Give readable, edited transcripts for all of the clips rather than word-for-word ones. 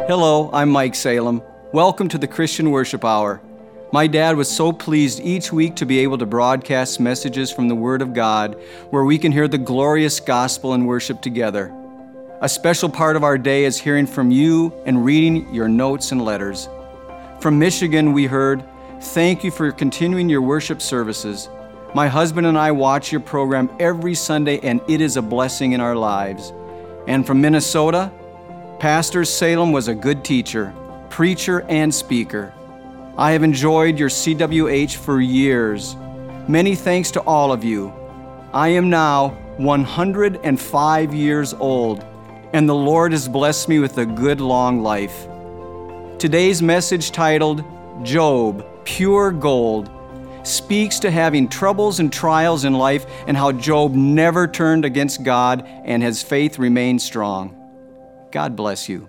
Hello, I'm Mike Salem. Welcome to the Christian Worship Hour. My dad was so pleased each week to be able to broadcast messages from the Word of God where we can hear the glorious gospel and worship together. A special part of our day is hearing from you and reading your notes and letters. From Michigan, we heard, "Thank you for continuing your worship services. My husband and I watch your program every Sunday and it is a blessing in our lives." And from Minnesota, "Pastor Salem was a good teacher, preacher, and speaker. I have enjoyed your CWH for years. Many thanks to all of you. I am now 105 years old, and the Lord has blessed me with a good long life." Today's message, titled Job, Pure Gold, speaks to having troubles and trials in life and how Job never turned against God and his faith remained strong. God bless you.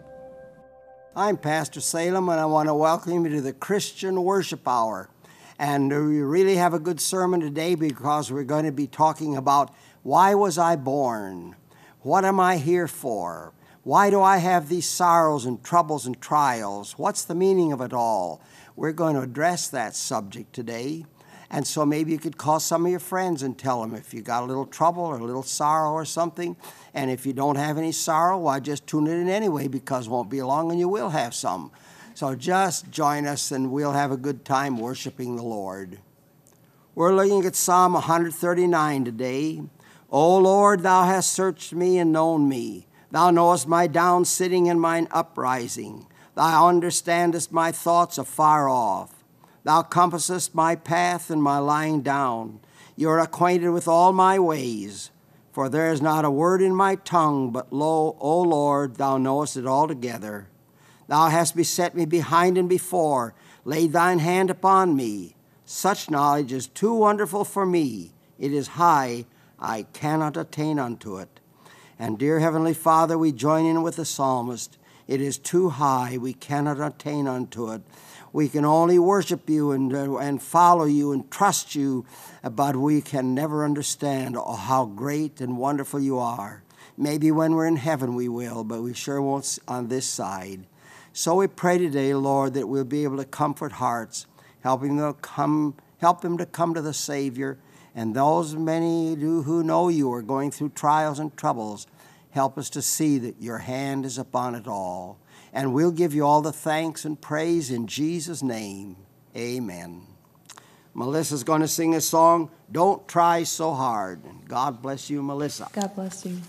I'm Pastor Salem, and I want to welcome you to the Christian Worship Hour. And we really have a good sermon today because we're going to be talking about why was I born? What am I here for? Why do I have these sorrows and troubles and trials? What's the meaning of it all? We're going to address that subject today. And so maybe you could call some of your friends and tell them if you got a little trouble or a little sorrow or something. And if you don't have any sorrow, why just tune it in anyway, because it won't be long and you will have some. So just join us and we'll have a good time worshiping the Lord. We're looking at Psalm 139 today. "O Lord, thou hast searched me and known me. Thou knowest my down sitting and mine uprising. Thou understandest my thoughts afar off. Thou compassest my path and my lying down. You are acquainted with all my ways. For there is not a word in my tongue, but lo, O Lord, thou knowest it altogether. Thou hast beset me behind and before, laid thine hand upon me. Such knowledge is too wonderful for me. It is high, I cannot attain unto it." And dear Heavenly Father, we join in with the psalmist. It is too high, we cannot attain unto it. We can only worship you and follow you and trust you, but we can never understand how great and wonderful you are. Maybe when we're in heaven we will, but we sure won't on this side. So we pray today, Lord, that we'll be able to comfort hearts, help them to come to the Savior, and those many who know you are going through trials and troubles, help us to see that your hand is upon it all. And we'll give you all the thanks and praise in Jesus' name. Amen. Melissa's going to sing a song, "Don't Try So Hard." God bless you, Melissa. God bless you.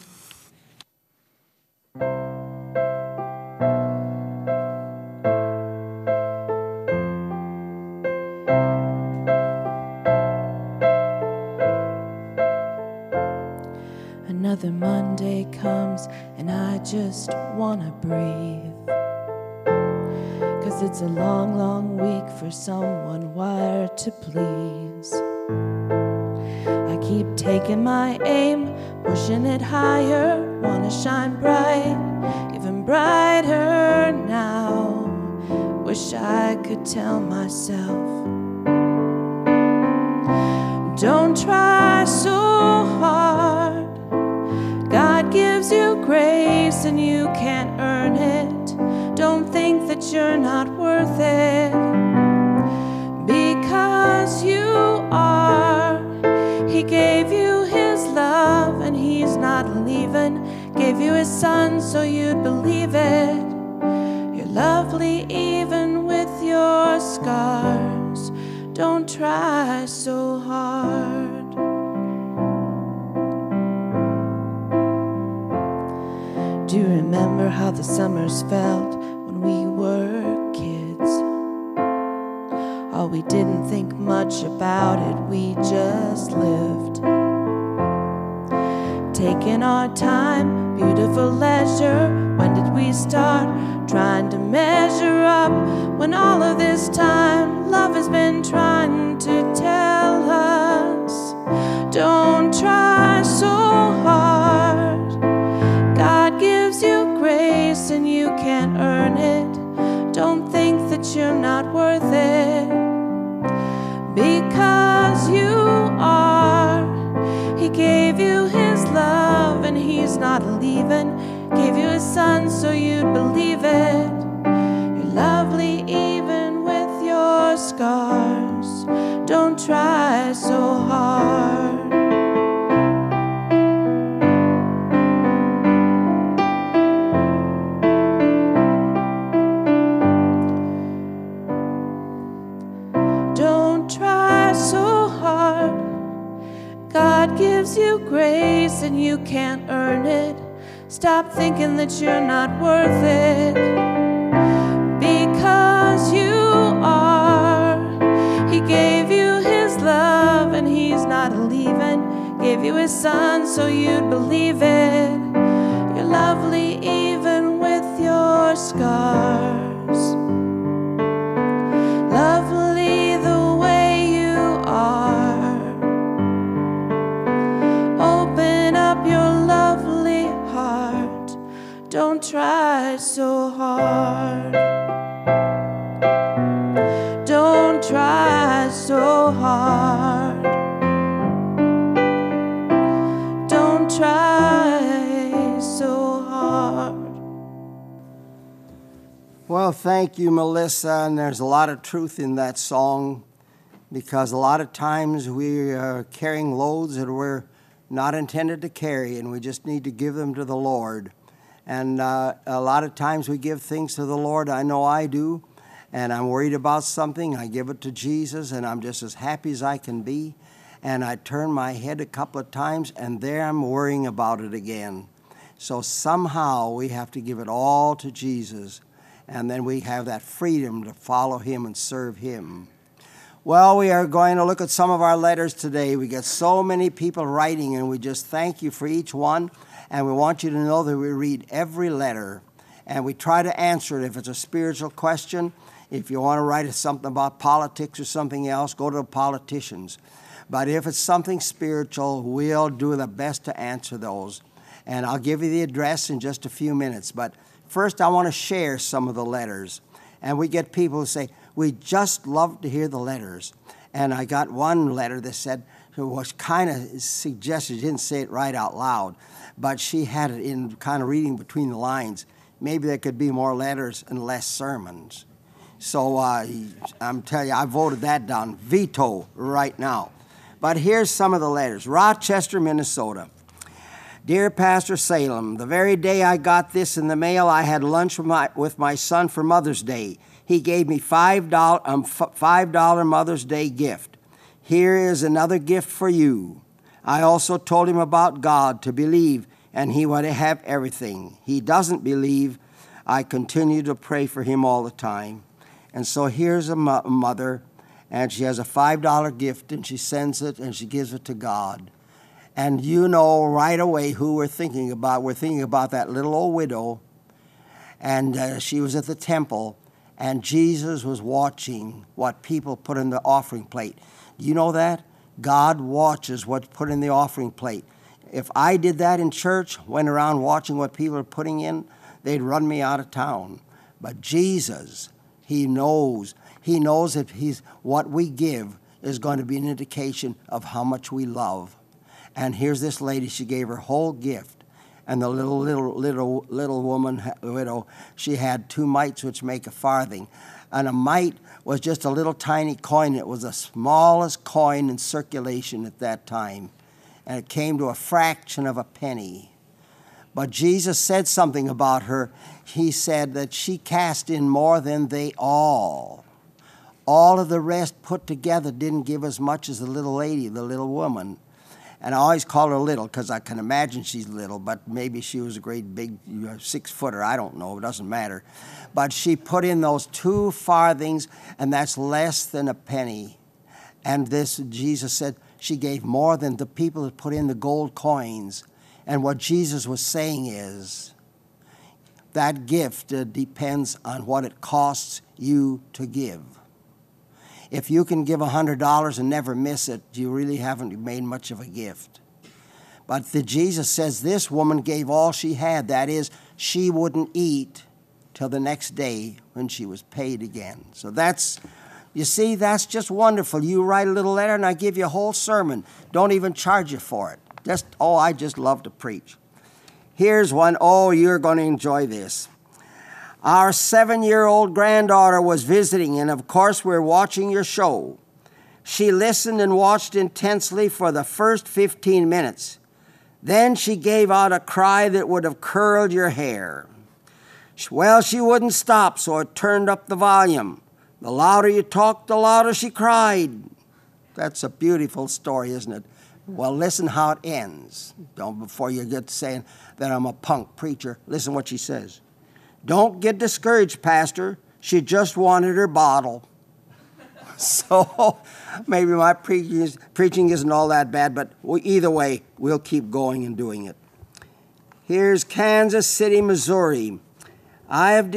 Another Monday comes and I just want to breathe. 'Cause it's a long, long week for someone wired to please. I keep taking my aim, pushing it higher, want to shine bright, even brighter now. Wish I could tell myself, don't try so hard. God gives you grace and you can't earn it. Don't think that you're not worth it, because you are. He gave you his love and he's not leaving. Gave you his son so you'd believe it. You're lovely even with your scars. Don't try so hard. Do you remember how the summers felt when we were kids? Oh, we didn't think much about it, we just lived. Taking our time, beautiful leisure. When did we start trying to measure up? When all of this time, love has been trying to tell us, don't try so hard. God gives you grace and you can't earn it. Don't think that you're not worth it, because you are. He gave you his love and he's not leaving. Gave you his son so you'd believe it. lovely even with your scars. Don't try so hard. Don't try so hard. God gives you grace and you can't earn it. Stop thinking that you're not worth it, because you are. He gave you his love and he's not leaving. Gave you his son so you'd believe it. You're lovely even with your scars. Lovely the way you are. Open up your lovely heart. Don't try so hard. Don't try so hard. Don't try so hard. Well, thank you, Melissa. And there's a lot of truth in that song, because a lot of times we are carrying loads that we're not intended to carry, and we just need to give them to the Lord. And a lot of times we give things to the Lord. I know I do. And I'm worried about something, I give it to Jesus, and I'm just as happy as I can be. And I turn my head a couple of times, and there I'm worrying about it again. So somehow we have to give it all to Jesus, and then we have that freedom to follow him and serve him. Well, we are going to look at some of our letters today. We get so many people writing, and we just thank you for each one. And we want you to know that we read every letter, and we try to answer it. If it's a spiritual question, if you want to write something about politics or something else, go to the politicians. But if it's something spiritual, we'll do the best to answer those. And I'll give you the address in just a few minutes. But first, I want to share some of the letters. And we get people who say, we just love to hear the letters. And I got one letter that said, it was kind of suggested, she didn't say it right out loud, but she had it in kind of reading between the lines. Maybe there could be more letters and less sermons. So I'm telling you, I voted that down, veto right now. But here's some of the letters. Rochester, Minnesota. Dear Pastor Salem, the very day I got this in the mail, I had lunch with my son for Mother's Day. He gave me $5 Mother's Day gift. Here is another gift for you. I also told him about God, to believe, and he would have everything. He doesn't believe. I continue to pray for him all the time. And so here's a mother, and she has a $5 gift, and she sends it, and she gives it to God. And you know right away who we're thinking about. We're thinking about that little old widow, and she was at the temple, and Jesus was watching what people put in the offering plate. Do you know that? God watches what's put in the offering plate. If I did that in church, went around watching what people are putting in, they'd run me out of town. But Jesus, he knows that what we give is going to be an indication of how much we love. And here's this lady, she gave her whole gift. And the little woman, widow, she had 2 mites, which make a farthing. And a mite was just a little tiny coin. It was the smallest coin in circulation at that time. And it came to a fraction of a penny. But Jesus said something about her. He said that she cast in more than they all. All of the rest put together didn't give as much as the little lady, the little woman. And I always call her little because I can imagine she's little, but maybe she was a great big 6-footer. I don't know. It doesn't matter. But she put in those 2 farthings, and that's less than a penny. And this, Jesus said, she gave more than the people that put in the gold coins. And what Jesus was saying is, that gift depends on what it costs you to give. If you can give $100 and never miss it, you really haven't made much of a gift. But Jesus says this woman gave all she had. That is, she wouldn't eat till the next day when she was paid again. So you see, that's just wonderful. You write a little letter and I give you a whole sermon. Don't even charge you for it. I just love to preach. Here's one. Oh, you're going to enjoy this. Our 7-year-old granddaughter was visiting, and of course we're watching your show. She listened and watched intensely for the first 15 minutes. Then she gave out a cry that would have curled your hair. Well, she wouldn't stop, so I turned up the volume. The louder you talked, the louder she cried. That's a beautiful story, isn't it? Well, listen how it ends. Don't, before you get to saying that I'm a punk preacher, listen what she says. Don't get discouraged, Pastor. She just wanted her bottle. So maybe my preaching isn't all that bad, but either way, we'll keep going and doing it. Here's Kansas City, Missouri. I have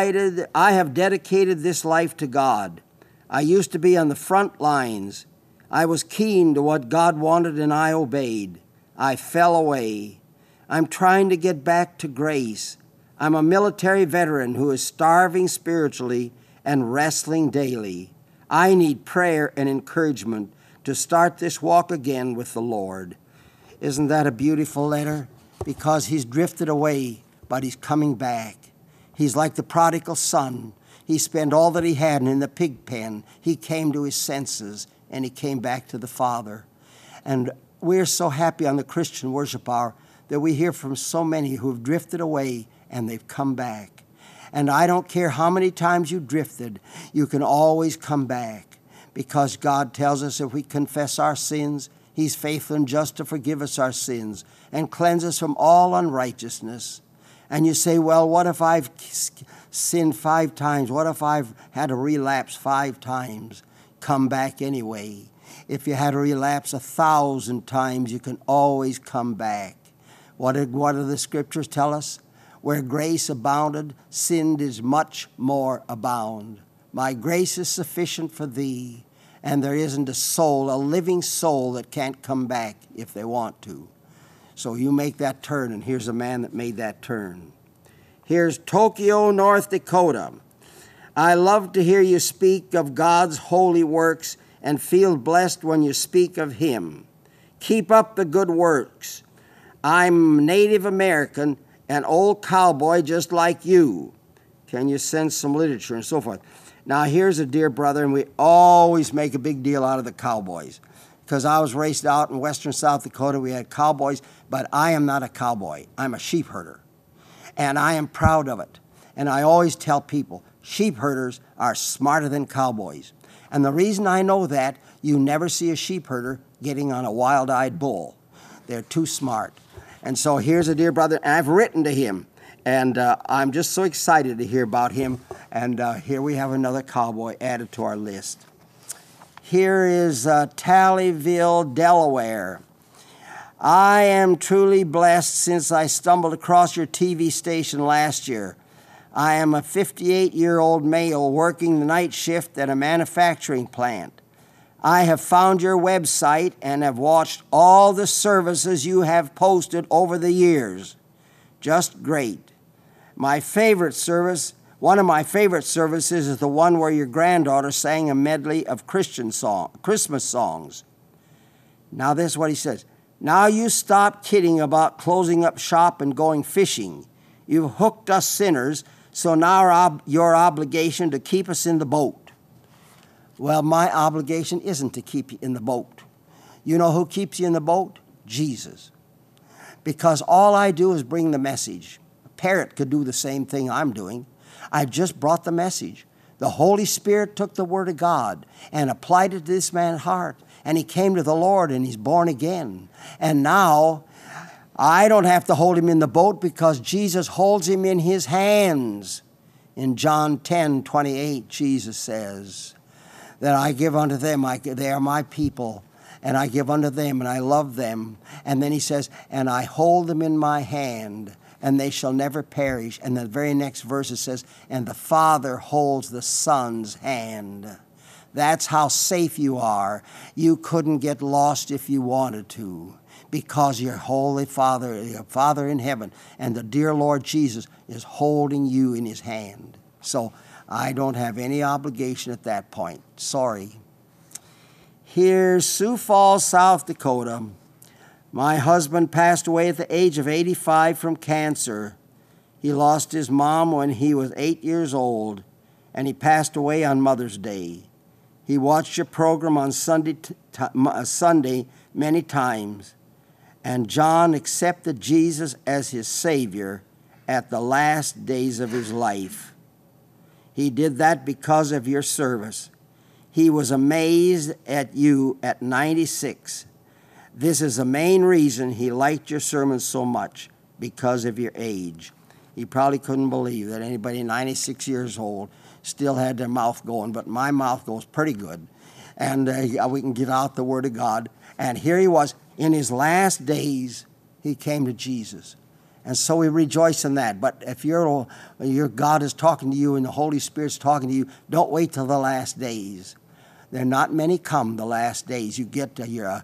dedicated this life to God. I used to be on the front lines. I was keen to what God wanted and I obeyed. I fell away. I'm trying to get back to grace. I'm a military veteran who is starving spiritually and wrestling daily. I need prayer and encouragement to start this walk again with the Lord. Isn't that a beautiful letter? Because he's drifted away, but he's coming back. He's like the prodigal son. He spent all that he had, and in the pig pen, he came to his senses, and he came back to the Father. And we're so happy on the Christian Worship Hour that we hear from so many who have drifted away, and they've come back. And I don't care how many times you drifted, you can always come back, because God tells us if we confess our sins, he's faithful and just to forgive us our sins and cleanse us from all unrighteousness. And you say, well, what if I've sinned 5 times? What if I've had a relapse 5 times? Come back anyway. If you had a relapse 1,000 times, you can always come back. What do the scriptures tell us? Where grace abounded, sin is much more abound. My grace is sufficient for thee, and there isn't a soul, a living soul, that can't come back if they want to. So you make that turn, and here's a man that made that turn. Here's Tokyo, North Dakota. I love to hear you speak of God's holy works and feel blessed when you speak of him. Keep up the good works. I'm Native American, an old cowboy just like you. Can you send some literature and so forth? Now, here's a dear brother, and we always make a big deal out of the cowboys, because I was raised out in western South Dakota. We had cowboys, but I am not a cowboy. I'm a sheep herder, and I am proud of it. And I always tell people, sheep herders are smarter than cowboys. And the reason I know that, you never see a sheep herder getting on a wild-eyed bull. They're too smart. And so here's a dear brother, and I've written to him, and I'm just so excited to hear about him. And here we have another cowboy added to our list. Here is Tallyville, Delaware. I am truly blessed since I stumbled across your TV station last year. I am a 58-year-old male working the night shift at a manufacturing plant. I have found your website and have watched all the services you have posted over the years. Just great. My favorite service, one of my favorite services, is the one where your granddaughter sang a medley of Christmas songs. Now this is what he says. Now you stop kidding about closing up shop and going fishing. You've hooked us sinners, so now your obligation to keep us in the boat. Well, my obligation isn't to keep you in the boat. You know who keeps you in the boat? Jesus. Because all I do is bring the message. A parrot could do the same thing I'm doing. I've just brought the message. The Holy Spirit took the Word of God and applied it to this man's heart. And he came to the Lord and he's born again. And now I don't have to hold him in the boat because Jesus holds him in his hands. In John 10:28, Jesus says that I give unto them, they are my people, and I give unto them, and I love them. And then he says, and I hold them in my hand, and they shall never perish. And the very next verse it says, and the Father holds the Son's hand. That's how safe you are. You couldn't get lost if you wanted to, because your Holy Father, your Father in heaven, and the dear Lord Jesus is holding you in his hand. So I don't have any obligation at that point. Sorry. Here's Sioux Falls, South Dakota. My husband passed away at the age of 85 from cancer. He lost his mom when he was 8 years old, and he passed away on Mother's Day. He watched your program on Sunday many times, and John accepted Jesus as his Savior at the last days of his life. He did that because of your service. He was amazed at you at 96. This is the main reason he liked your sermons so much, because of your age. He probably couldn't believe that anybody 96 years old still had their mouth going, but my mouth goes pretty good. And we can get out the Word of God. And here he was. In his last days, he came to Jesus. And so we rejoice in that. But if your God is talking to you and the Holy Spirit's talking to you, don't wait till the last days. There are not many come the last days. You get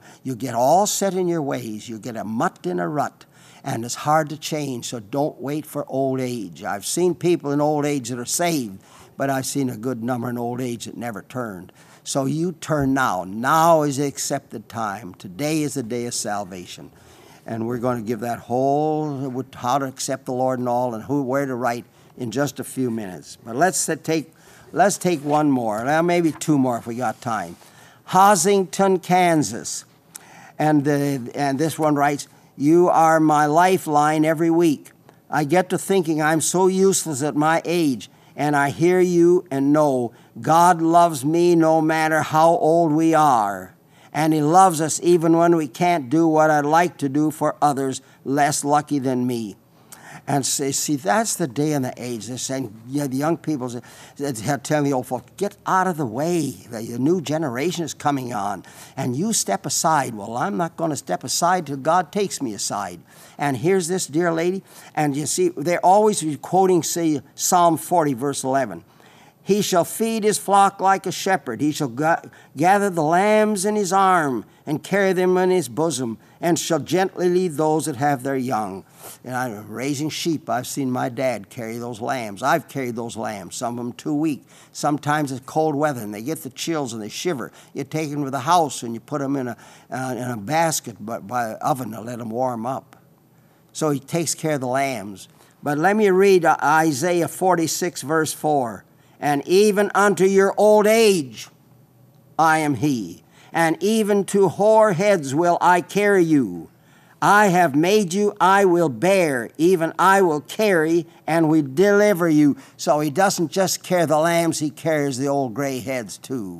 all set in your ways. You get a mutt in a rut, and it's hard to change. So don't wait for old age. I've seen people in old age that are saved, but I've seen a good number in old age that never turned. So you turn now. Now is the accepted time. Today is the day of salvation. And we're going to give that whole how to accept the Lord and all, and where to write in just a few minutes. But let's take one more, well, maybe two more if we got time. Hosington, Kansas, and this one writes, "You are my lifeline every week. I get to thinking I'm so useless at my age, and I hear you and know God loves me no matter how old we are. And he loves us even when we can't do what I'd like to do for others less lucky than me." And see, that's the day and the age. They're saying, the young people telling the old folks, get out of the way. The new generation is coming on. And you step aside. Well, I'm not going to step aside till God takes me aside. And here's this dear lady. And you see, they're always quoting, say, Psalm 40, verse 11. "He shall feed his flock like a shepherd. He shall gather the lambs in his arm and carry them in his bosom, and shall gently lead those that have their young." And I'm raising sheep. I've seen my dad carry those lambs. I've carried those lambs, some of them too weak. Sometimes it's cold weather, and they get the chills and they shiver. You take them to the house, and you put them in a basket by an oven to let them warm up. So he takes care of the lambs. But let me read Isaiah 46, verse 4. "And even unto your old age I am he, and even to hoar heads will I carry you. I have made you, I will bear, even I will carry, and will deliver you." So he doesn't just carry the lambs, he carries the old gray heads too.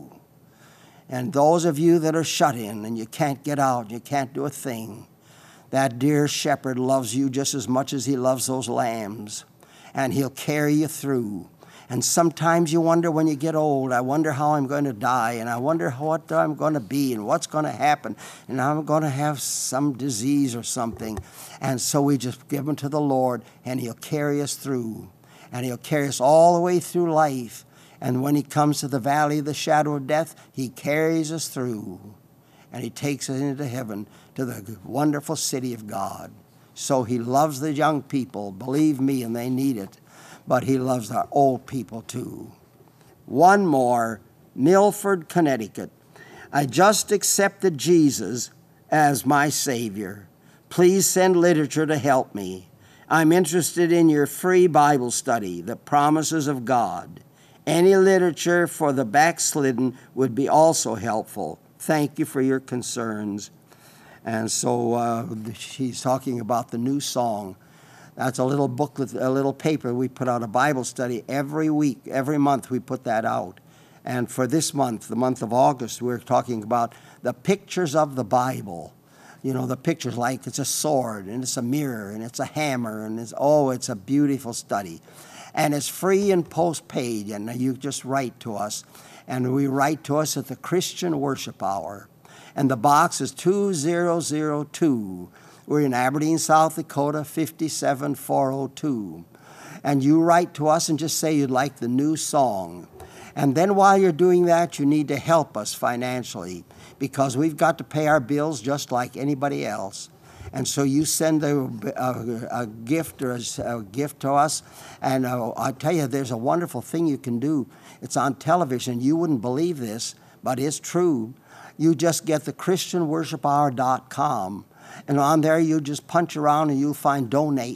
And those of you that are shut in and you can't get out, you can't do a thing, that dear shepherd loves you just as much as he loves those lambs, and he'll carry you through. And sometimes you wonder when you get old, I wonder how I'm going to die, and I wonder what I'm going to be and what's going to happen, and I'm going to have some disease or something. And so we just give them to the Lord, and he'll carry us through, and he'll carry us all the way through life. And when he comes to the valley of the shadow of death, he carries us through, and he takes us into heaven to the wonderful city of God. So he loves the young people, believe me, and they need it. But he loves our old people too. One more, Milford, Connecticut. "I just accepted Jesus as my Savior. Please send literature to help me. I'm interested in your free Bible study, The Promises of God. Any literature for the backslidden would be also helpful. Thank you for your concerns." And so she's talking about the new song. That's a little booklet, a little paper. We put out a Bible study every week, every month we put that out. And for this month, the month of August, we're talking about the pictures of the Bible. You know, the pictures like it's a sword, and it's a mirror, and it's a hammer, and it's a beautiful study. And it's free and postpaid, and you just write to us. And we write to us at the Christian Worship Hour. And the box is 2002. We're in Aberdeen, South Dakota, 57402. And you write to us and just say you'd like the new song. And then while you're doing that, you need to help us financially, because we've got to pay our bills just like anybody else. And so you send a gift or a gift to us. And I tell you, there's a wonderful thing you can do. It's on television. You wouldn't believe this, but it's true. You just get the ChristianWorshipHour.com. And on there, you just punch around and you'll find donate.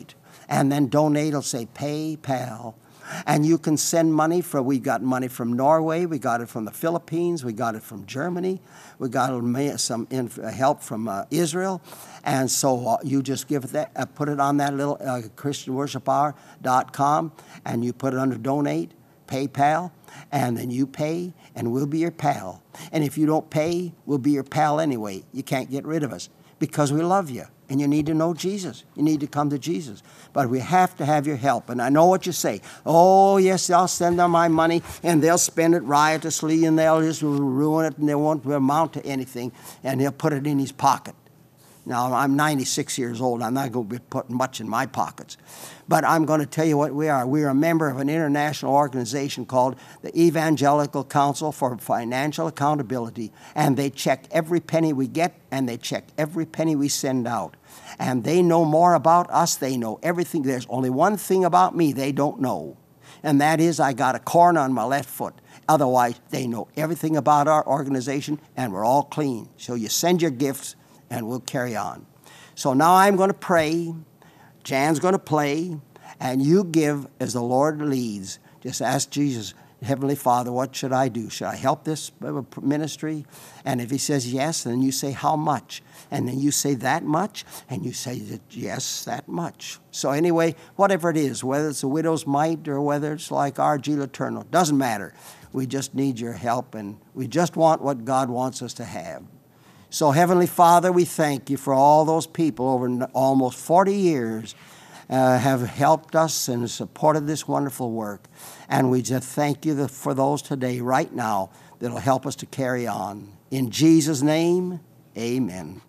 and then donate will say PayPal. And you can send money we got money from Norway, we got it from the Philippines, we got it from Germany, we got some help from Israel. And so you just give that, put it on that little ChristianWorshipHour.com, and you put it under donate, PayPal, and then you pay, and we'll be your pal. And if you don't pay, we'll be your pal anyway. You can't get rid of us because we love you. And you need to know Jesus. You need to come to Jesus. But we have to have your help. And I know what you say. Oh, yes, I'll send them my money, and they'll spend it riotously, and they'll just ruin it, and they won't amount to anything, and he'll put it in his pocket. Now, I'm 96 years old. I'm not going to be putting much in my pockets. But I'm going to tell you what we are. We're a member of an international organization called the Evangelical Council for Financial Accountability, and they check every penny we get, and they check every penny we send out. And they know more about us. They know everything. There's only one thing about me they don't know, and that is I got a corn on my left foot. Otherwise, they know everything about our organization, and we're all clean. So you send your gifts, and we'll carry on. So now I'm going to pray. Jan's going to play, and you give as the Lord leads. Just ask Jesus, Heavenly Father, what should I do? Should I help this ministry? And if he says yes, then you say how much? And then you say that much, and you say yes, that much. So anyway, whatever it is, whether it's a widow's mite or whether it's like R.G. Letourneau, doesn't matter. We just need your help, and we just want what God wants us to have. So Heavenly Father, we thank you for all those people over almost 40 years have helped us and supported this wonderful work. And we just thank you for those today, right now, that will help us to carry on. In Jesus' name, amen.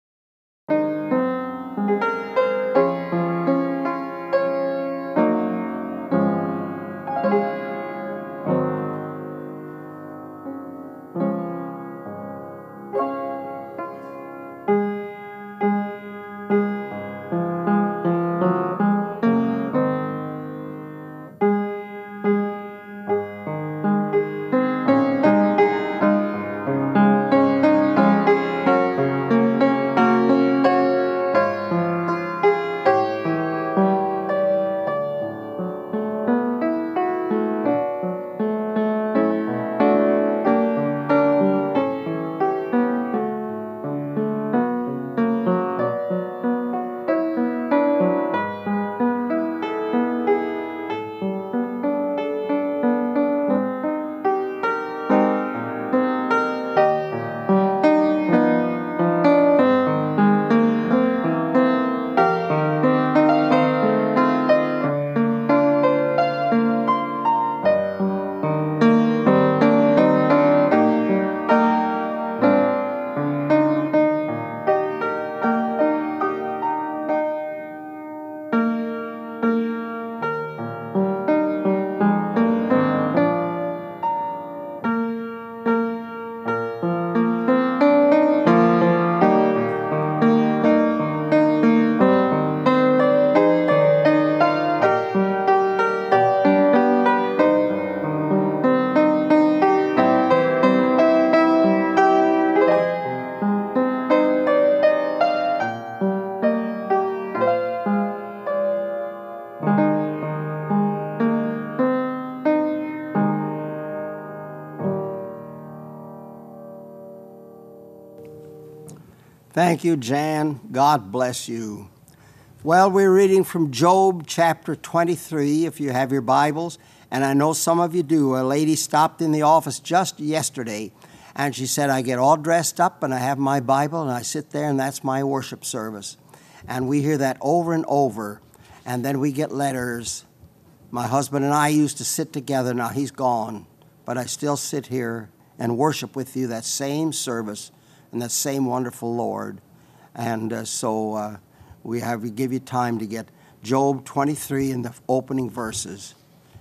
Thank you, Jan. God bless you. Well, we're reading from Job chapter 23, if you have your Bibles, and I know some of you do. A lady stopped in the office just yesterday, and she said, I get all dressed up, and I have my Bible, and I sit there, and that's my worship service. And we hear that over and over, and then we get letters. My husband and I used to sit together. Now he's gone, but I still sit here and worship with you that same service and that same wonderful Lord. And so we give you time to get Job 23 in the opening verses.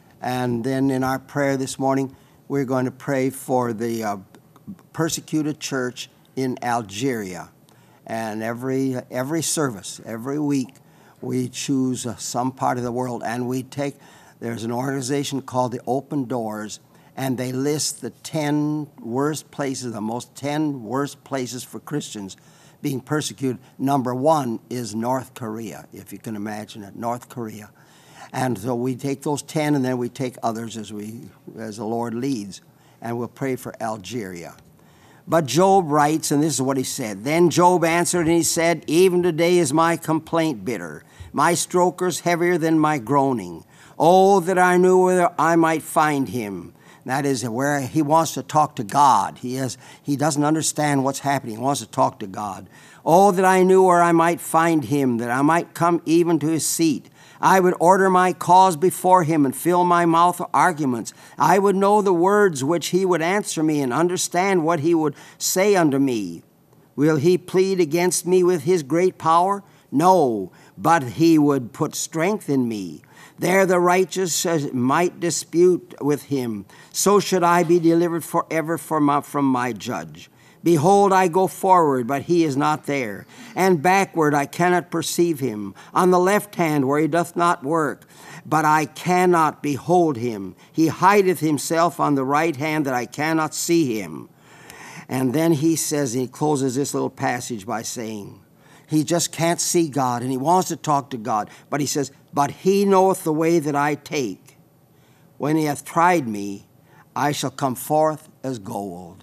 And then in our prayer this morning, we're going to pray for the persecuted church in Algeria. And every service, every week, we choose some part of the world, and there's an organization called the Open Doors, and they list the 10 worst places for Christians being persecuted. Number one is North Korea, if you can imagine it, North Korea. And so we take those 10, and then we take others as the Lord leads, and we'll pray for Algeria. But Job writes, and this is what he said. Then Job answered, and he said, even today is my complaint bitter, my strokers heavier than my groaning. Oh, that I knew whether I might find him. That is where he wants to talk to God. He doesn't understand what's happening. He wants to talk to God. Oh, that I knew where I might find him, that I might come even to his seat. I would order my cause before him and fill my mouth with arguments. I would know the words which he would answer me and understand what he would say unto me. Will he plead against me with his great power? No, but he would put strength in me. There the righteous might dispute with him. So should I be delivered forever from my judge. Behold, I go forward, but he is not there, and backward I cannot perceive him. On the left hand where he doth not work, but I cannot behold him. He hideth himself on the right hand that I cannot see him. And then he says, he closes this little passage by saying, he just can't see God, and he wants to talk to God. But he says, but he knoweth the way that I take. When he hath tried me, I shall come forth as gold.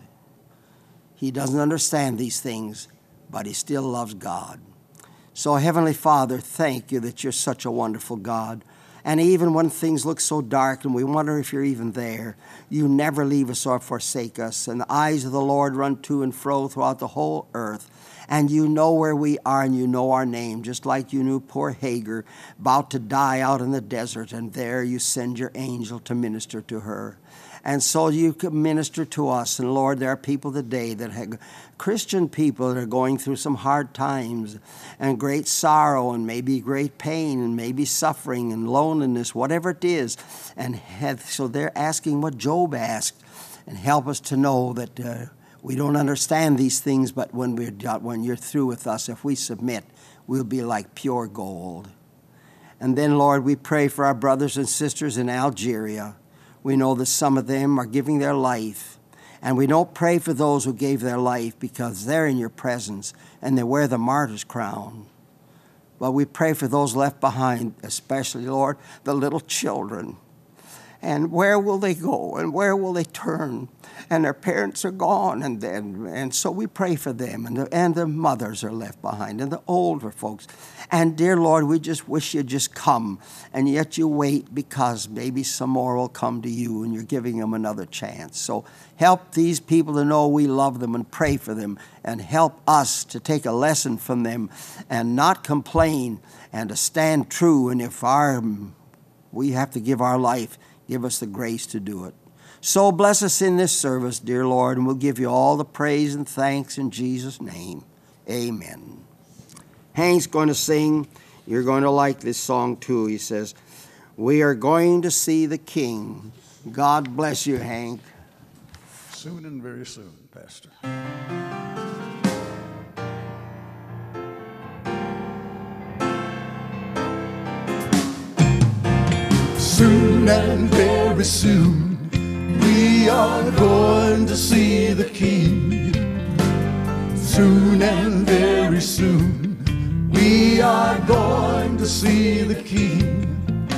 He doesn't understand these things, but he still loves God. So, Heavenly Father, thank you that you're such a wonderful God. And even when things look so dark and we wonder if you're even there, you never leave us or forsake us. And the eyes of the Lord run to and fro throughout the whole earth. And you know where we are, and you know our name, just like you knew poor Hagar about to die out in the desert, and there you send your angel to minister to her. And so you can minister to us. And Lord, there are people today that have Christian people that are going through some hard times and great sorrow and maybe great pain and maybe suffering and loneliness, whatever it is. And so they're asking what Job asked, and help us to know that we don't understand these things, but when you're through with us, if we submit, we'll be like pure gold. And then, Lord, we pray for our brothers and sisters in Algeria. We know that some of them are giving their life. And we don't pray for those who gave their life because they're in your presence and they wear the martyr's crown. But we pray for those left behind, especially, Lord, the little children. And where will they go? And where will they turn? And their parents are gone. And so we pray for them. And the mothers are left behind. And the older folks. And dear Lord, we just wish you'd just come. And yet you wait because maybe some more will come to you. And you're giving them another chance. So help these people to know we love them and pray for them. And help us to take a lesson from them. And not complain. And to stand true. And if we have to give our life, give us the grace to do it. So bless us in this service, dear Lord, and we'll give you all the praise and thanks in Jesus' name. Amen. Hank's going to sing. You're going to like this song too. He says, we are going to see the King. God bless you, Hank. Soon and very soon, Pastor. Soon and very soon, we are going to see the King. Soon and very soon, we are going to see the King.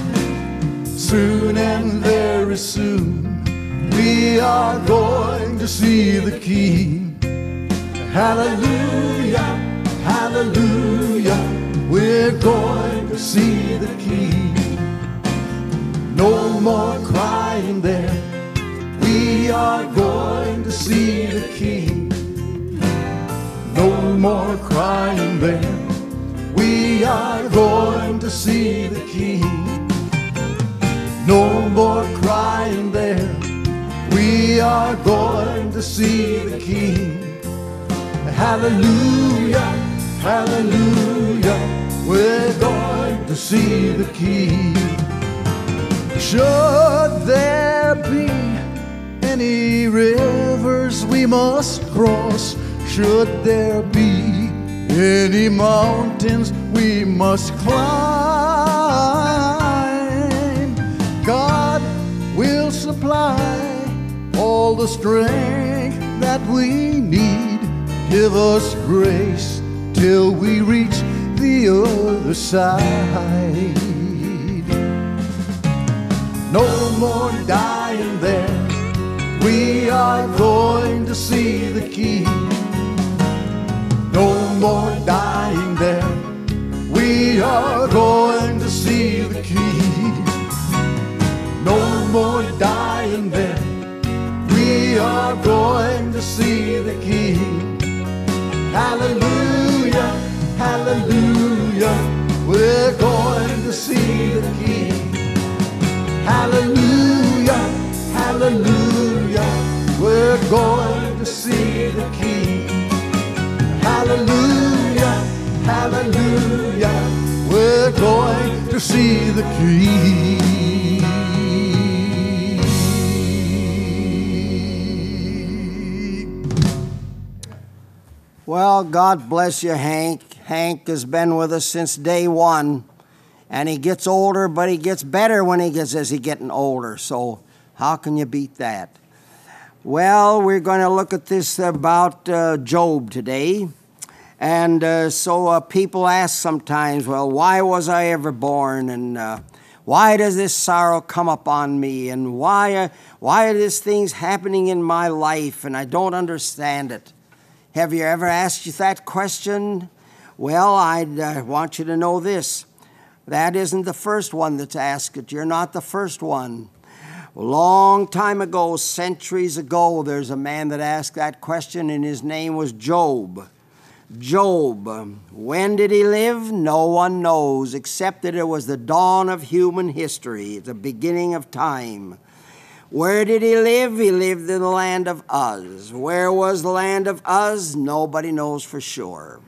Soon and very soon, we are going to see the King. Hallelujah, hallelujah, we're going to see the King. No more crying there, we are going to see the King. No more crying there, we are going to see the King. No more crying there, we are going to see the King. Hallelujah, hallelujah, we're going to see the King. Should there be any rivers we must cross, should there be any mountains we must climb, God will supply all the strength that we need. Give us grace till we reach the other side. No more dying there, we are going to see the King. No more dying there, we are going to see the King. No more dying there, we are going to see the King. Hallelujah, hallelujah, we're going to see the King. Hallelujah, hallelujah, we're going to see the King. Hallelujah, hallelujah, we're going to see the King. Well, God bless you, Hank. Hank has been with us since day one, and he gets older, but he gets better when he gets as he's getting older. So how can you beat that? Well, we're going to look at this about Job today. And so people ask sometimes, well, why was I ever born? And why does this sorrow come upon me? And why are these things happening in my life? And I don't understand it. Have you ever asked you that question? Well, I want you to know this. That isn't the first one that's asked it. You're not the first one. A long time ago, centuries ago, there's a man that asked that question, and his name was Job. Job. When did he live? No one knows, except that it was the dawn of human history, the beginning of time. Where did he live? He lived in the land of Uz. Where was the land of Uz? Nobody knows for sure.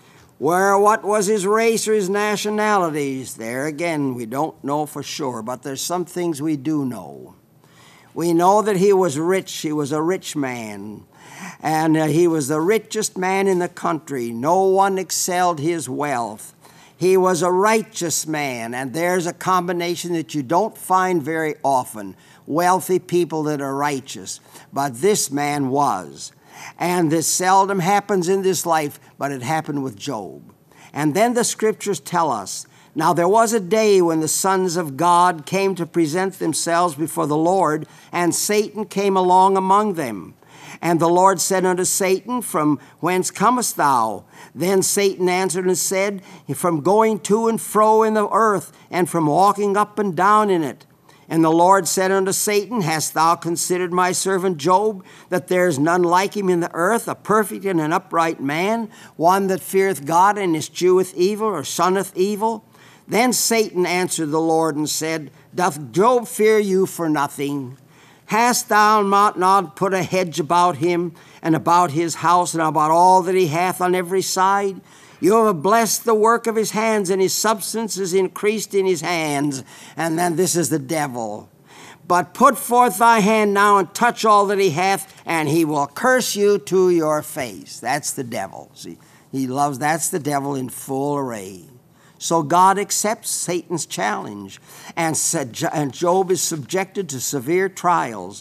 What was his race or his nationalities? There again, we don't know for sure, but there's some things we do know. We know that he was rich. He was a rich man. And he was the richest man in the country. No one excelled his wealth. He was a righteous man, and there's a combination that you don't find very often, wealthy people that are righteous. But this man was. And this seldom happens in this life, but it happened with Job. And then the scriptures tell us, now there was a day when the sons of God came to present themselves before the Lord, and Satan came along among them. And the Lord said unto Satan, from whence comest thou? Then Satan answered and said, from going to and fro in the earth, and from walking up and down in it. And the Lord said unto Satan, hast thou considered my servant Job, that there is none like him in the earth, a perfect and an upright man, one that feareth God and escheweth evil, or shunneth evil? Then Satan answered the Lord and said, doth Job fear you for nothing? Hast thou not put a hedge about him, and about his house, and about all that he hath on every side? You have blessed the work of his hands, and his substance is increased in his hands. And then this is the devil. But put forth thy hand now, and touch all that he hath, and he will curse you to your face. That's the devil. See, that's the devil in full array. So God accepts Satan's challenge, and Job is subjected to severe trials.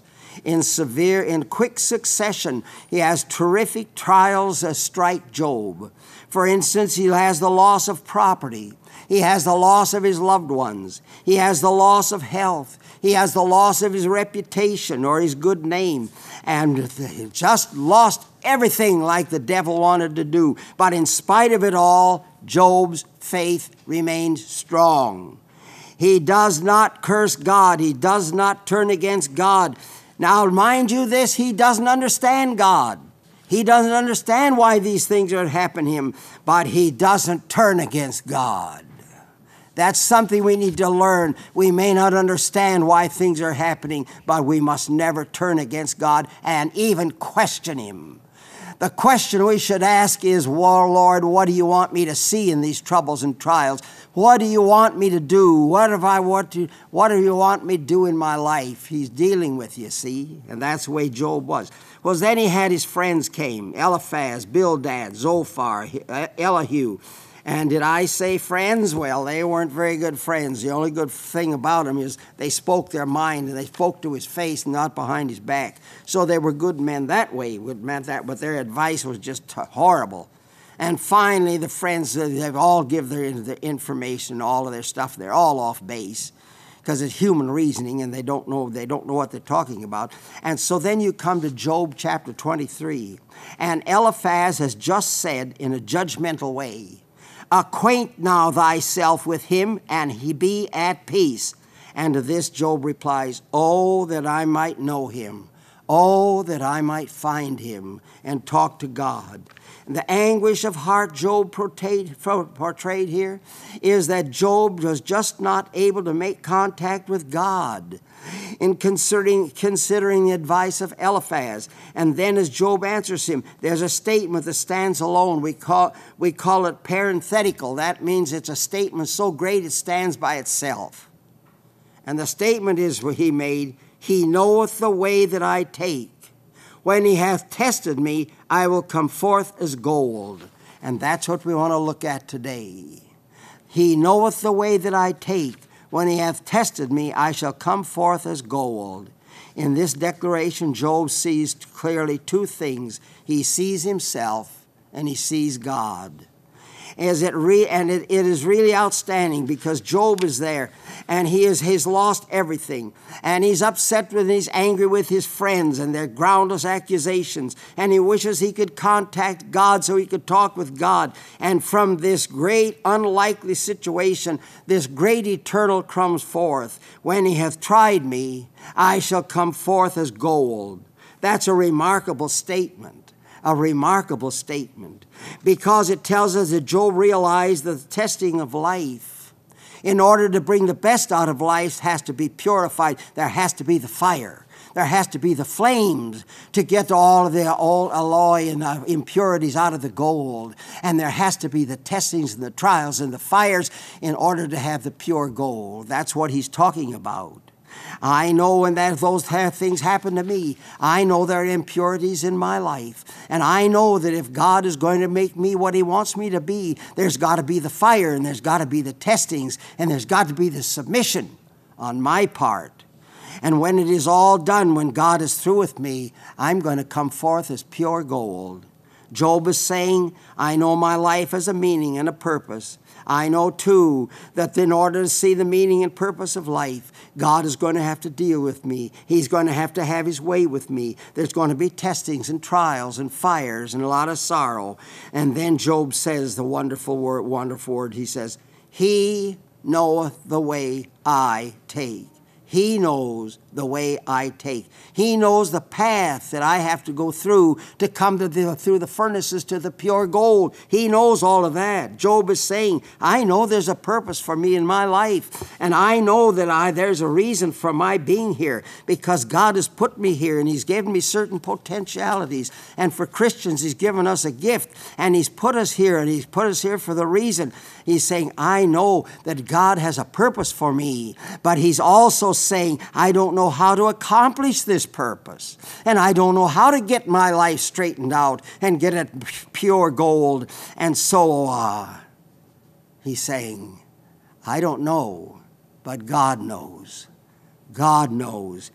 In quick succession, he has terrific trials that strike Job. For instance, he has the loss of property. He has the loss of his loved ones. He has the loss of health. He has the loss of his reputation or his good name. And he just lost everything like the devil wanted to do. But in spite of it all, Job's faith remains strong. He does not curse God. He does not turn against God. Now, mind you this, he doesn't understand God. He doesn't understand why these things are happening to him, but he doesn't turn against God. That's something we need to learn. We may not understand why things are happening, but we must never turn against God and even question him. The question we should ask is, well, Lord, what do you want me to see in these troubles and trials? What do you want me to do? What do you want me to do in my life? He's dealing with you, see? And that's the way Job was. Well, then he had his friends came, Eliphaz, Bildad, Zophar, Elihu. And did I say friends? Well, they weren't very good friends. The only good thing about them is they spoke their mind, and they spoke to his face, not behind his back. So they were good men that way, but their advice was just horrible. And finally, the friends, they all give their information, all of their stuff. They're all off base because it's human reasoning, and they don't know what they're talking about. And so then you come to Job chapter 23, and Eliphaz has just said in a judgmental way, "Acquaint now thyself with him, and he be at peace." And to this Job replies, "Oh, that I might know him. Oh, that I might find him and talk to God." And the anguish of heart Job portrayed here is that Job was just not able to make contact with God in considering the advice of Eliphaz. And then as Job answers him, there's a statement that stands alone. We call it parenthetical. That means it's a statement so great it stands by itself. And the statement is what he made, "He knoweth the way that I take. When he hath tested me, I will come forth as gold." And that's what we want to look at today. "He knoweth the way that I take. When he hath tested me, I shall come forth as gold." In this declaration, Job sees clearly two things. He sees himself and he sees God. It is really outstanding because Job is there and he's lost everything, and he's upset and he's angry with his friends and their groundless accusations, and he wishes he could contact God so he could talk with God. And from this great unlikely situation, this great eternal comes forth. "When he hath tried me, I shall come forth as gold." That's a remarkable statement. A remarkable statement, because it tells us that Job realized that the testing of life, in order to bring the best out of life, has to be purified. There has to be the fire. There has to be the flames to get all of the alloy and impurities out of the gold. And there has to be the testings and the trials and the fires in order to have the pure gold. That's what he's talking about. I know when those things happen to me, I know there are impurities in my life. And I know that if God is going to make me what he wants me to be, there's got to be the fire, and there's got to be the testings, and there's got to be the submission on my part. And when it is all done, when God is through with me, I'm going to come forth as pure gold. Job is saying, I know my life has a meaning and a purpose. I know, too, that in order to see the meaning and purpose of life, God is going to have to deal with me. He's going to have his way with me. There's going to be testings and trials and fires and a lot of sorrow. And then Job says the wonderful word. He says, "He knoweth the way I take." He knows the way I take. He knows the path that I have to go through to come through the furnaces to the pure gold. He knows all of that. Job is saying, I know there's a purpose for me in my life. And I know that there's a reason for my being here, because God has put me here and he's given me certain potentialities. And for Christians, he's given us a gift, and he's put us here, and he's put us here for the reason. He's saying, I know that God has a purpose for me, but he's also saying, I don't know how to accomplish this purpose, and I don't know how to get my life straightened out and get it pure gold. And so he's saying, I don't know, but God knows. God knows.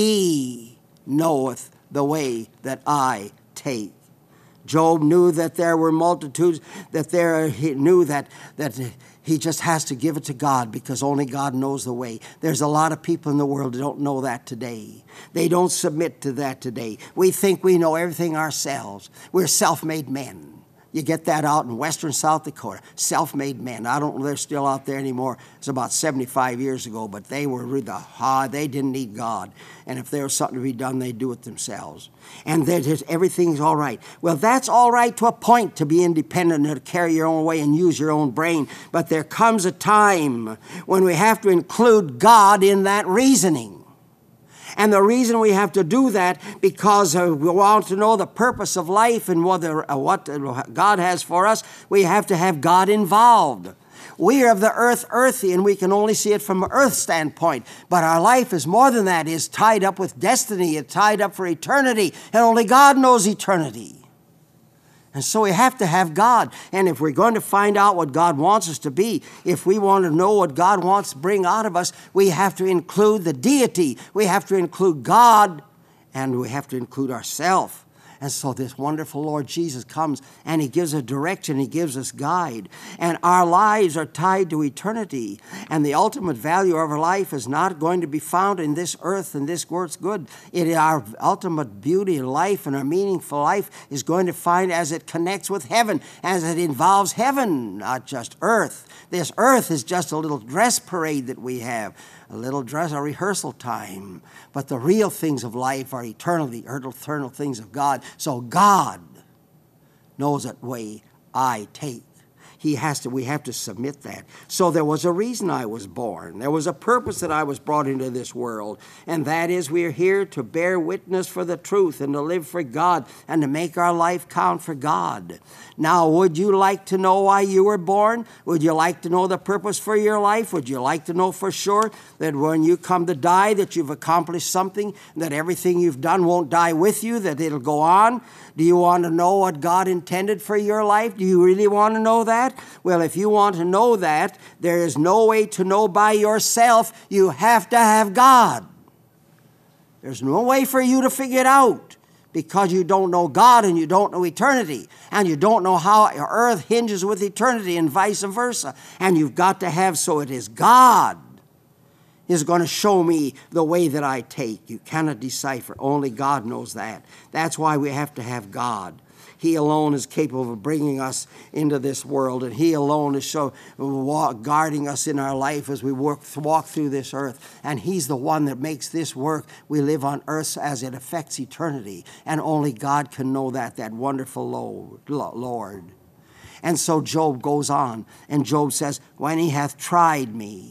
He knoweth the way that I take. Job knew that there were multitudes, he knew that he just has to give it to God, because only God knows the way. There's a lot of people in the world that don't know that today. They don't submit to that today. We think we know everything ourselves. We're self-made men. You get that out in western South Dakota. Self-made men. I don't know if they're still out there anymore. It's about 75 years ago, but they were they didn't need God. And if there was something to be done, they'd do it themselves. And everything's all right. Well, that's all right to a point, to be independent and to carry your own way and use your own brain. But there comes a time when we have to include God in that reasoning. And the reason we have to do that, because we want to know the purpose of life and what God has for us, we have to have God involved. We are of the earthy, and we can only see it from an earth standpoint. But our life is more than that. It's tied up with destiny. It's tied up for eternity, and only God knows eternity. And so we have to have God. And if we're going to find out what God wants us to be, if we want to know what God wants to bring out of us, we have to include the deity. We have to include God, and we have to include ourselves. And so this wonderful Lord Jesus comes and he gives a direction, he gives us guide. And our lives are tied to eternity. And the ultimate value of our life is not going to be found in this earth and this world's good. Our ultimate beauty in life and our meaningful life is going to find as it connects with heaven, as it involves heaven, not just earth. This earth is just a little dress parade that we have, a little dress, a rehearsal time. But the real things of life are eternal, the eternal things of God. So God knows what way I take. We have to submit that. So there was a reason I was born. There was a purpose that I was brought into this world. And that is we are here to bear witness for the truth and to live for God and to make our life count for God. Now, would you like to know why you were born? Would you like to know the purpose for your life? Would you like to know for sure that when you come to die that you've accomplished something, that everything you've done won't die with you, that it'll go on? Do you want to know what God intended for your life? Do you really want to know that? Well, if you want to know that, there is no way to know by yourself. You have to have God. There's no way for you to figure it out because you don't know God and you don't know eternity and you don't know how earth hinges with eternity and vice versa. And you've got to have, so it is God is going to show me the way that I take. You cannot decipher. Only God knows that. That's why we have to have God. He alone is capable of bringing us into this world, and He alone is guarding us in our life as we walk through this earth. And He's the one that makes this work. We live on earth as it affects eternity, and only God can know that wonderful Lord. And so Job goes on, and Job says, when He hath tried me,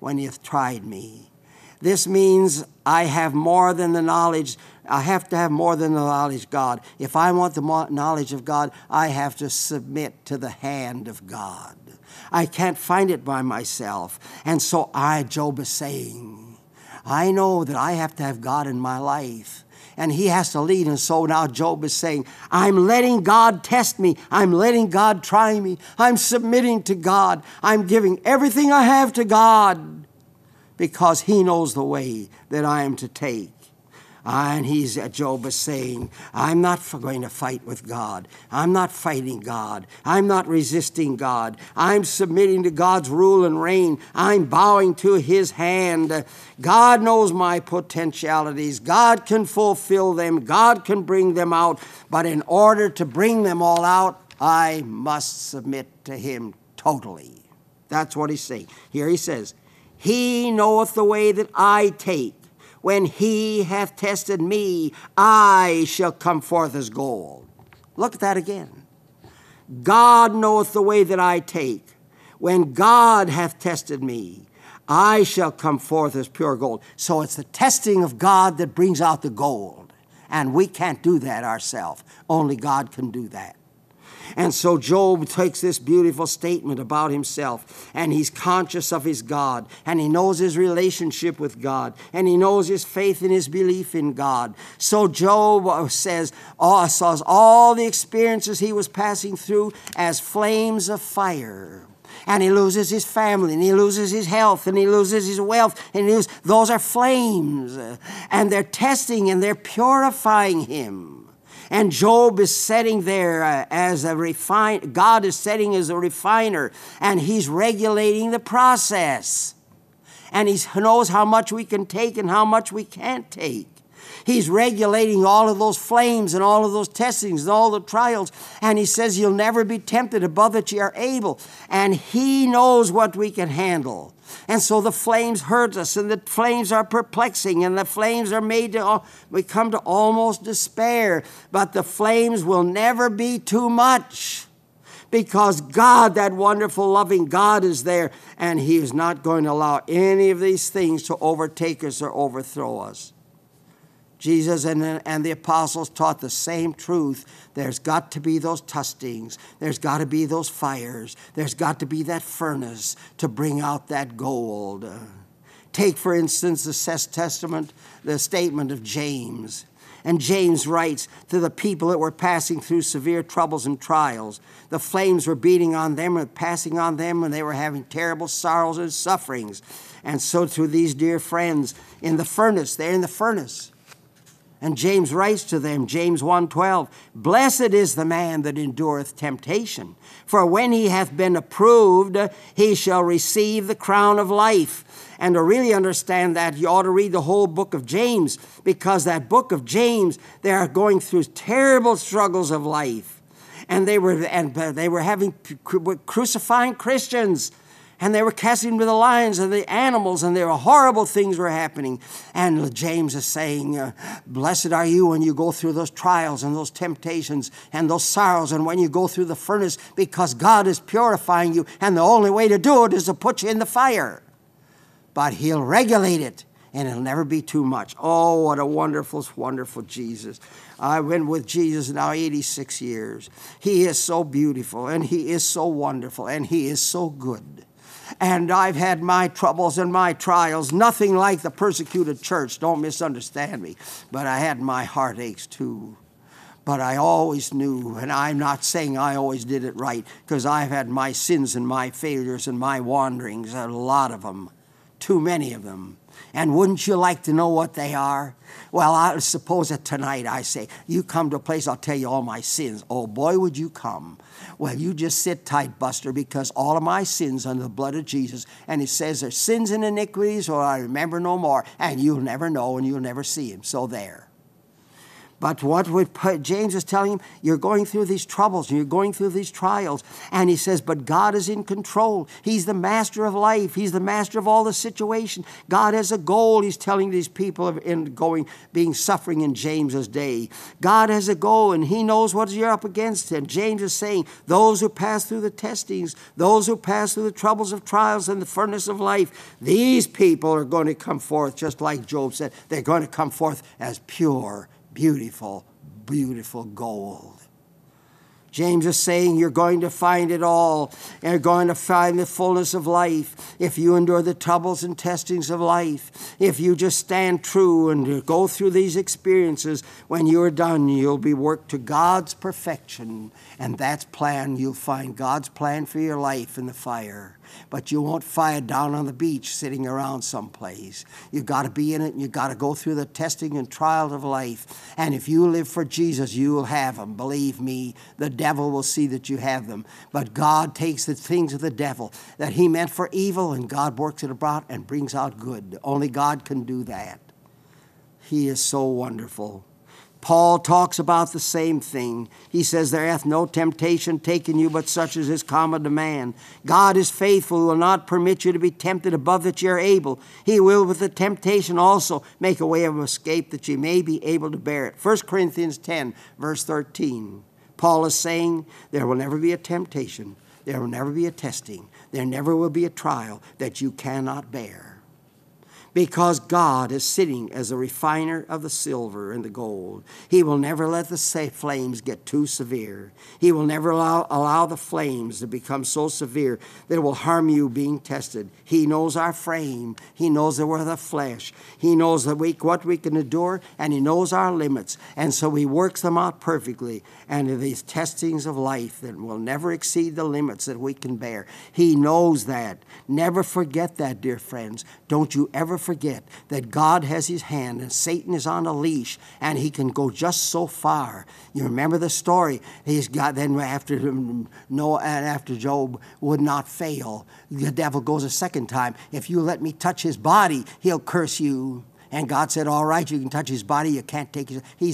this means I have more than the knowledge. I have to have more than the knowledge of God. If I want the knowledge of God, I have to submit to the hand of God. I can't find it by myself. And so Job is saying, I know that I have to have God in my life. And He has to lead. And so now Job is saying, I'm letting God test me. I'm letting God try me. I'm submitting to God. I'm giving everything I have to God because He knows the way that I am to take. And Job is saying, I'm not going to fight with God. I'm not fighting God. I'm not resisting God. I'm submitting to God's rule and reign. I'm bowing to His hand. God knows my potentialities. God can fulfill them. God can bring them out. But in order to bring them all out, I must submit to Him totally. That's what He's saying. Here He says, He knoweth the way that I take. When He hath tested me, I shall come forth as gold. Look at that again. God knoweth the way that I take. When God hath tested me, I shall come forth as pure gold. So it's the testing of God that brings out the gold. And we can't do that ourselves. Only God can do that. And so Job takes this beautiful statement about himself, and he's conscious of his God, and he knows his relationship with God, and he knows his faith and his belief in God. So Job says all the experiences he was passing through as flames of fire. And he loses his family, and he loses his health, and he loses his wealth, and those are flames. And they're testing and they're purifying him. And Job is sitting there as God is sitting as a refiner, and He's regulating the process. And He knows how much we can take and how much we can't take. He's regulating all of those flames and all of those testings and all the trials. And He says you'll never be tempted above that you are able. And He knows what we can handle. And so the flames hurt us, and the flames are perplexing, and the flames are we come to almost despair. But the flames will never be too much because God, that wonderful, loving God, is there, and He is not going to allow any of these things to overtake us or overthrow us. Jesus and the apostles taught the same truth. There's got to be those testings. There's got to be those fires. There's got to be that furnace to bring out that gold. Take, for instance, the statement of James. And James writes to the people that were passing through severe troubles and trials. The flames were beating on them and passing on them, and they were having terrible sorrows and sufferings. And so to these dear friends in the furnace, they're in the furnace. And James writes to them, James 1:12, "Blessed is the man that endureth temptation, for when he hath been approved, he shall receive the crown of life." And to really understand that, you ought to read the whole book of James, because that book of James, they are going through terrible struggles of life. And they were crucifying Christians. And they were casting them to the lions and the animals, and there were horrible things were happening. And James is saying, blessed are you when you go through those trials and those temptations and those sorrows, and when you go through the furnace, because God is purifying you, and the only way to do it is to put you in the fire. But he'll regulate it, and it'll never be too much. Oh, what a wonderful, wonderful Jesus. I've been with Jesus now 86 years. He is so beautiful, and he is so wonderful, and he is so good. And I've had my troubles and my trials, nothing like the persecuted church, don't misunderstand me. But I had my heartaches too. But I always knew, and I'm not saying I always did it right, because I've had my sins and my failures and my wanderings, a lot of them, too many of them. And wouldn't you like to know what they are? Well, I suppose that tonight I say, you come to a place, I'll tell you all my sins. Oh, boy, would you come. Well, you just sit tight, Buster, because all of my sins under the blood of Jesus. And it says there's sins and iniquities, or I remember no more. And you'll never know, and you'll never see him. So there. But what James is telling him, you're going through these troubles, and you're going through these trials. And he says, but God is in control. He's the master of life. He's the master of all the situation. God has a goal, he's telling these people being suffering in James's day. God has a goal, and he knows what you're up against. And James is saying, those who pass through the testings, those who pass through the troubles of trials and the furnace of life, these people are going to come forth, just like Job said, they're going to come forth as pure, beautiful, beautiful gold. James is saying you're going to find it all. You're going to find the fullness of life if you endure the troubles and testings of life. If you just stand true and go through these experiences, when you're done, you'll be worked to God's perfection. And that's plan. You'll find God's plan for your life in the fire. But you won't find it down on the beach sitting around someplace. You've got to be in it, and you've got to go through the testing and trial of life. And if you live for Jesus, you will have them. Believe me, the devil will see that you have them. But God takes the things of the devil that he meant for evil, and God works it about and brings out good. Only God can do that. He is so wonderful. Paul talks about the same thing. He says, there hath no temptation taken you but such as is common to man. God is faithful, who will not permit you to be tempted above that ye are able. He will with the temptation also make a way of escape that ye may be able to bear it. 1 Corinthians 10, verse 13. Paul is saying there will never be a temptation. There will never be a testing. There never will be a trial that you cannot bear. Because God is sitting as a refiner of the silver and the gold. He will never let the flames get too severe. He will never allow the flames to become so severe that it will harm you being tested. He knows our frame. He knows that we're the flesh. He knows that what we can endure, and he knows our limits. And so he works them out perfectly. And these testings of life that will never exceed the limits that we can bear. He knows that. Never forget that, dear friends. Don't you ever forget that God has his hand and Satan is on a leash, and he can go just so far. You remember the story. He's got then after Noah and after Job would not fail. The devil goes a second time. If you let me touch his body, he'll curse you. And God said, all right, you can touch his body. You can't take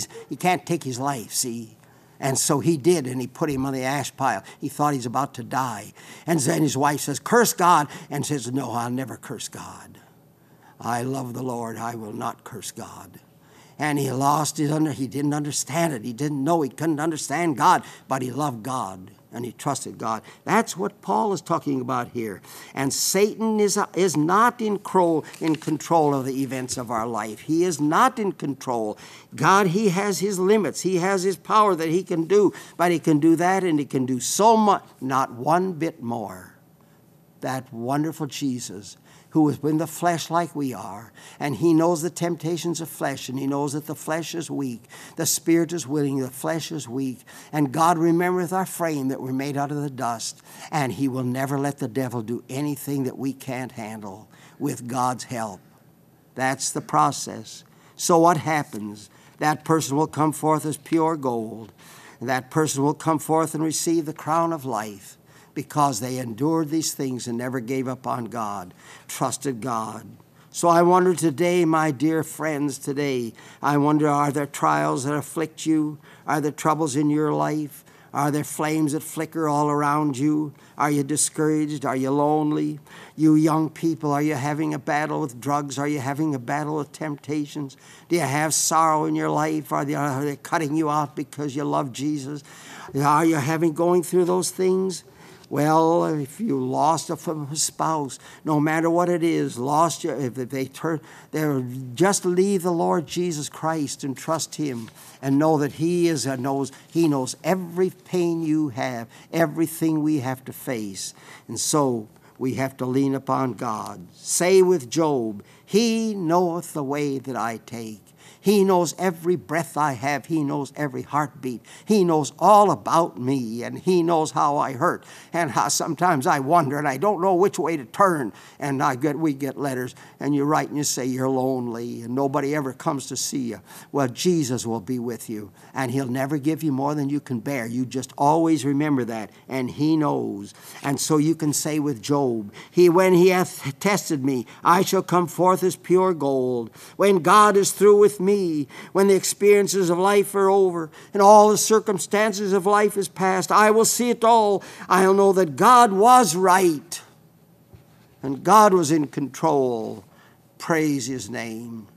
his life, see. And so he did, and he put him on the ash pile. He thought he's about to die. And then his wife says, curse God. And says, no, I'll never curse God. I love the Lord. I will not curse God. And he lost his he didn't understand it. He didn't know. He couldn't understand God, but he loved God and he trusted God. That's what Paul is talking about here. And Satan is not in control of the events of our life. He is not in control. God, he has his limits. He has his power that he can do, but he can do that, and he can do so much, not one bit more. That wonderful Jesus, who is in the flesh like we are, and he knows the temptations of flesh, and he knows that the flesh is weak. The spirit is willing, the flesh is weak. And God remembereth our frame, that we're made out of the dust, and he will never let the devil do anything that we can't handle with God's help. That's the process. So what happens? that person will come forth as pure gold. And that person will come forth and receive the crown of life because they endured these things and never gave up on God, trusted God. So I wonder today, my dear friends, I wonder, are there trials that afflict you? Are there troubles in your life? Are there flames that flicker all around you? Are you discouraged? Are you lonely? You young people, are you having a battle with drugs? Are you having a battle with temptations? Do you have sorrow in your life? Are they cutting you out because you love Jesus? Are you going through those things? Well, if you lost a spouse, no matter what it is, if they turn, just leave the Lord Jesus Christ and trust Him, and know that He knows every pain you have, everything we have to face, and so we have to lean upon God. Say with Job, He knoweth the way that I take. He knows every breath I have. He knows every heartbeat. He knows all about me, and He knows how I hurt and how sometimes I wonder and I don't know which way to turn. And we get letters, and you write and you say you're lonely and nobody ever comes to see you. Well, Jesus will be with you, and He'll never give you more than you can bear. You just always remember that, and He knows. And so you can say with Job, when He hath tested me, I shall come forth as pure gold. When God is through with me, when the experiences of life are over and all the circumstances of life is past, I will see it all. I'll know that God was right and God was in control. Praise His name.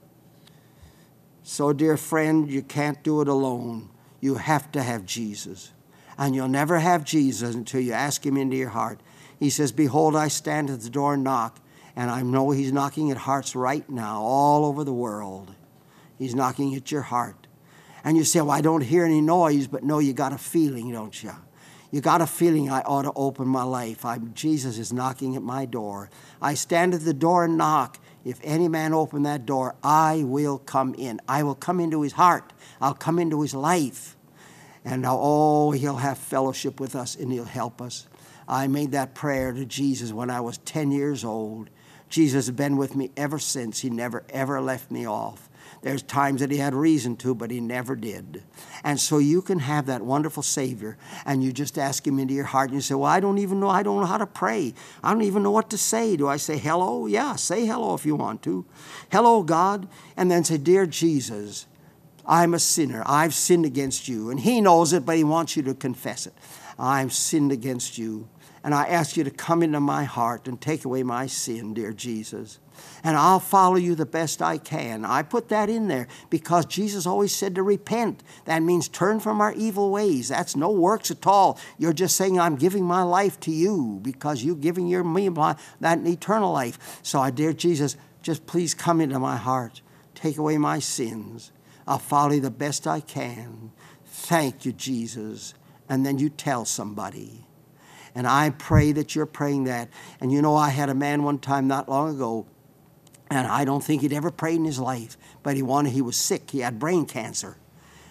So, dear friend, you can't do it alone. You have to have Jesus. And you'll never have Jesus until you ask Him into your heart. He says, behold, I stand at the door and knock. And I know He's knocking at hearts right now all over the world. He's knocking at your heart. And you say, well, I don't hear any noise, but no, you got a feeling, don't you? You got a feeling I ought to open my life. Jesus is knocking at my door. I stand at the door and knock. If any man open that door, I will come in. I will come into his heart. I'll come into his life. And now, He'll have fellowship with us and He'll help us. I made that prayer to Jesus when I was 10 years old. Jesus has been with me ever since. He never, ever left me off. There's times that He had reason to, but He never did. And so you can have that wonderful Savior, and you just ask Him into your heart, and you say, well, I don't know how to pray. I don't even know what to say. Do I say hello? Yeah, say hello if you want to. Hello, God. And then say, dear Jesus, I'm a sinner. I've sinned against you. And He knows it, but He wants you to confess it. I've sinned against you. And I ask you to come into my heart and take away my sin, dear Jesus. And I'll follow you the best I can. I put that in there because Jesus always said to repent. That means turn from our evil ways. That's no works at all. You're just saying, I'm giving my life to you because you're giving me that eternal life. So, dear Jesus, just please come into my heart. Take away my sins. I'll follow you the best I can. Thank you, Jesus. And then you tell somebody. And I pray that you're praying that. And you know, I had a man one time not long ago, and I don't think he'd ever prayed in his life, but he was sick. He had brain cancer.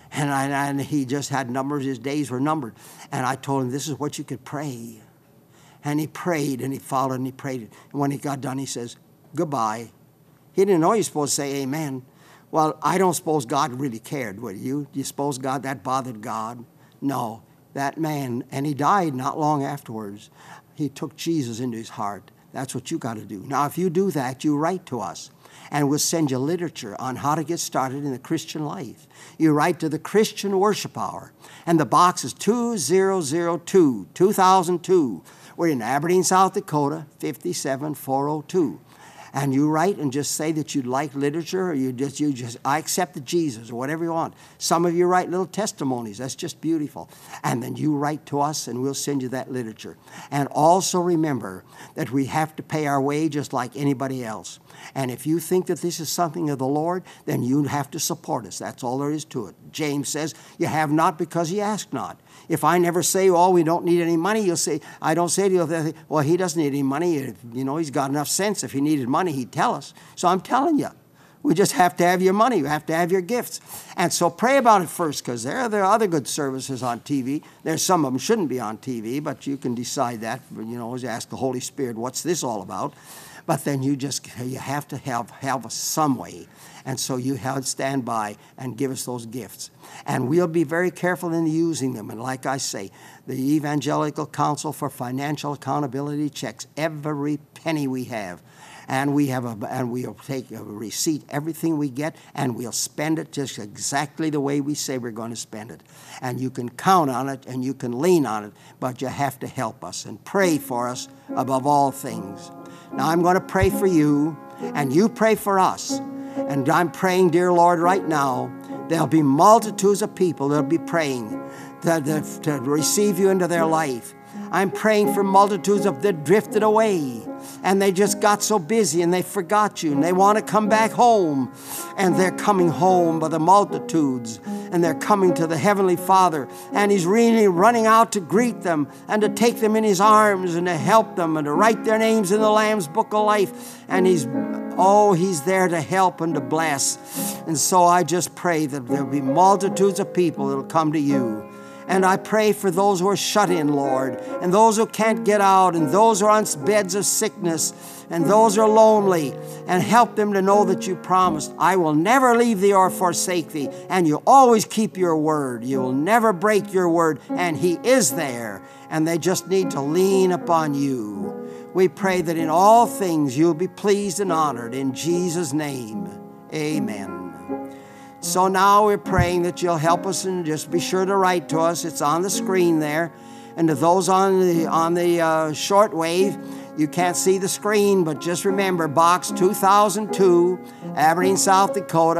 And he just had numbers. His days were numbered. And I told him, this is what you could pray. And he prayed, and he followed, and he prayed. And when he got done, he says, goodbye. He didn't know he was supposed to say amen. Well, I don't suppose God really cared, would you? Do you suppose that bothered God? No. That man, and he died not long afterwards. He took Jesus into his heart. That's what you got to do. Now, if you do that, you write to us, and we'll send you literature on how to get started in the Christian life. You write to the Christian Worship Hour, and the box is 2002, 2002. We're in Aberdeen, South Dakota, 57402. And you write and just say that you'd like literature, or I accepted Jesus, or whatever you want. Some of you write little testimonies. That's just beautiful. And then you write to us, and we'll send you that literature. And also remember that we have to pay our way just like anybody else. And if you think that this is something of the Lord, then you have to support us. That's all there is to it. James says, you have not because you ask not. If I never say, we don't need any money, you'll say, I don't say to you, well, he doesn't need any money. He's got enough sense. If he needed money, he'd tell us. So I'm telling you, we just have to have your money. We have to have your gifts. And so pray about it first, because there are other good services on TV. There's some of them shouldn't be on TV, but you can decide that. Ask the Holy Spirit, what's this all about? but then you have to help us some way. And so you stand by and give us those gifts. And we'll be very careful in using them. And like I say, the Evangelical Council for Financial Accountability checks every penny we have. And we'll take a receipt, everything we get, and we'll spend it just exactly the way we say we're going to spend it. And you can count on it and you can lean on it, but you have to help us and pray for us above all things. Now I'm going to pray for you, and you pray for us. And I'm praying, dear Lord, right now, there'll be multitudes of people that'll be praying to receive you into their life. I'm praying for multitudes that drifted away, and they just got so busy and they forgot you, and they want to come back home, and they're coming home by the multitudes, and they're coming to the Heavenly Father, and He's really running out to greet them and to take them in His arms and to help them and to write their names in the Lamb's Book of Life. And He's there to help and to bless. And so I just pray that there'll be multitudes of people that'll come to you. And I pray for those who are shut in, Lord, and those who can't get out, and those who are on beds of sickness, and those who are lonely, and help them to know that you promised, I will never leave thee or forsake thee, and you always keep your word. You will never break your word, and He is there, and they just need to lean upon you. We pray that in all things you'll be pleased and honored. In Jesus' name, amen. So now we're praying that you'll help us, and just be sure to write to us. It's on the screen there. And to those on the short wave, you can't see the screen, but just remember, Box 2002, Aberdeen, South Dakota,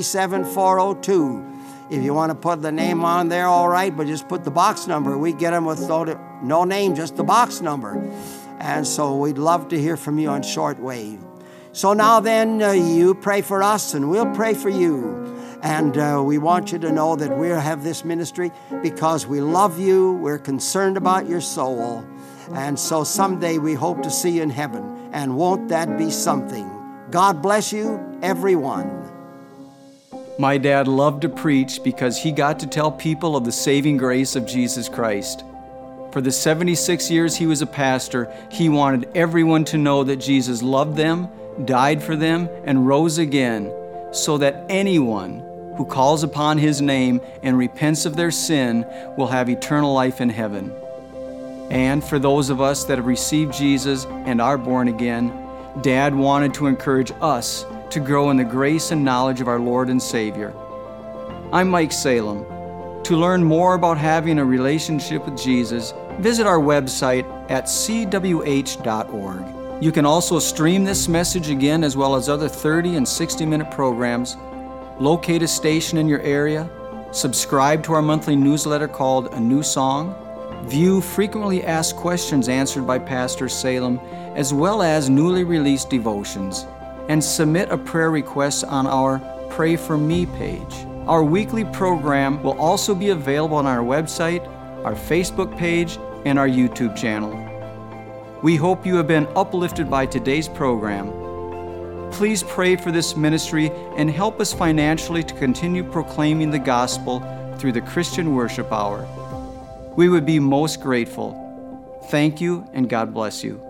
57402. If you want to put the name on there, all right, but just put the box number. We get them with no name, just the box number. And so we'd love to hear from you on shortwave. So now then, you pray for us and we'll pray for you. And we want you to know that we have this ministry because we love you. We're concerned about your soul. And so someday we hope to see you in heaven. And won't that be something? God bless you, everyone. My dad loved to preach because he got to tell people of the saving grace of Jesus Christ. For the 76 years he was a pastor, he wanted everyone to know that Jesus loved them, died for them, and rose again, so that anyone who calls upon His name and repents of their sin will have eternal life in heaven. And for those of us that have received Jesus and are born again, Dad wanted to encourage us to grow in the grace and knowledge of our Lord and Savior. I'm Mike Salem. To learn more about having a relationship with Jesus, visit our website at cwh.org. You can also stream this message again, as well as other 30 and 60-minute programs, locate a station in your area, subscribe to our monthly newsletter called A New Song, view frequently asked questions answered by Pastor Salem, as well as newly released devotions, and submit a prayer request on our Pray For Me page. Our weekly program will also be available on our website, our Facebook page, and our YouTube channel. We hope you have been uplifted by today's program. Please pray for this ministry and help us financially to continue proclaiming the gospel through the Christian Worship Hour. We would be most grateful. Thank you, and God bless you.